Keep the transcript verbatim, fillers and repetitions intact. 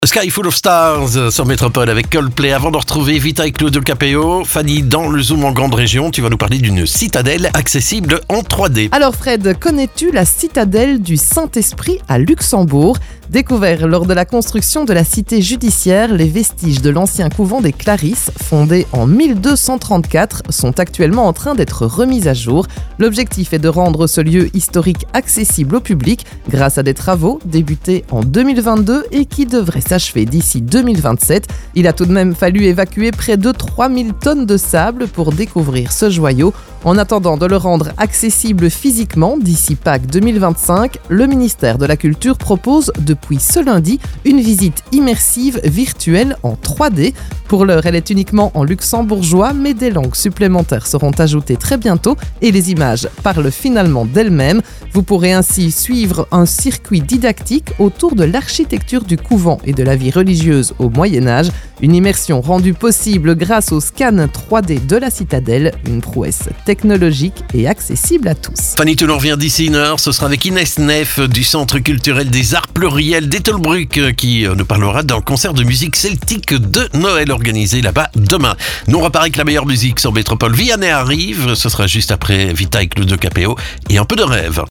Sky Full of Stars sur Métropole avec Coldplay. Avant de retrouver Vita et Claude Capéo, Fanny, dans le Zoom en grande région, tu vas nous parler d'une citadelle accessible en trois D. Alors Fred, connais-tu la citadelle du Saint-Esprit à Luxembourg ? Découvert lors de la construction de la cité judiciaire, les vestiges de l'ancien couvent des Clarisses, fondé en mille deux cent trente-quatre, sont actuellement en train d'être remis à jour. L'objectif est de rendre ce lieu historique accessible au public grâce à des travaux débutés en deux mille vingt-deux et qui devraient s'achever d'ici deux mille vingt-sept. Il a tout de même fallu évacuer près de trois mille tonnes de sable pour découvrir ce joyau. En attendant de le rendre accessible physiquement d'ici Pâques deux mille vingt-cinq, le ministère de la Culture propose depuis ce lundi une visite immersive virtuelle en trois D. Pour l'heure, elle est uniquement en luxembourgeois, mais des langues supplémentaires seront ajoutées très bientôt et les images parlent finalement d'elles-mêmes. Vous pourrez ainsi suivre un circuit didactique autour de l'architecture du couvent et de la vie religieuse au Moyen-Âge. Une immersion rendue possible grâce au scan trois D de la citadelle, une prouesse technologique et accessible à tous. Fanny, tu nous reviens d'ici une heure. Ce sera avec Inès Neff du Centre culturel des arts pluriels d'Ettelbruck qui nous parlera d'un concert de musique celtique de Noël organisé là-bas demain. Nous, on repart avec la meilleure musique sur Métropole. Vianney arrive. Ce sera juste après Vita et Claude Capéo et un peu de rêve.